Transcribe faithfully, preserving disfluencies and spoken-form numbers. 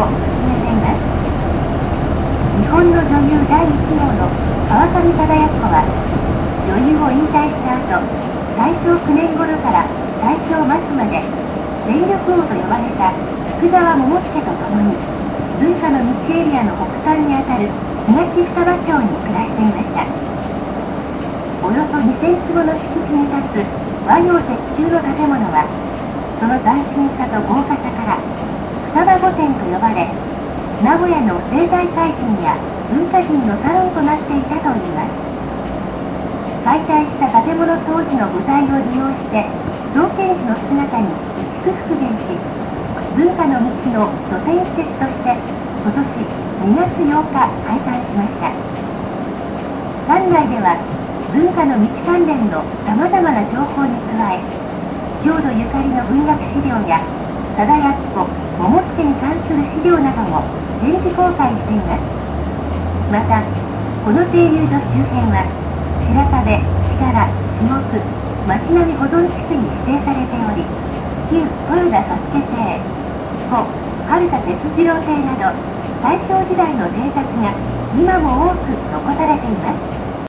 を進めています。日本の女優だいいち号の川上貞奴は、女優を引退した後、大正きゅうねん頃から大正末まで、電力王と呼ばれた福沢桃介と共に、文化の道エリアの北端にあたる東双葉町に暮らしていました。およそにせんつぼの敷地に立つ和洋折衷の建物は、その斬新さと豪華さから双葉御殿と呼ばれ、名古屋の政財界人や文化人のサロンとなっていたといいます。解体した建物当時の部材を利用して、創建時の姿に移築復元し、文化の道の拠点施設として今年にがつようか開館しました。館内では文化の道関連のさまざまな情報に加え、郷土ゆかりの文学資料や貞奴、桃助に関する資料なども展示公開しています。また、この停留所周辺は白壁、力、下津、町並み保存地区に指定されており、旧豊田佐助邸、故春田哲次郎邸など大正時代の邸宅が今も多く残されています。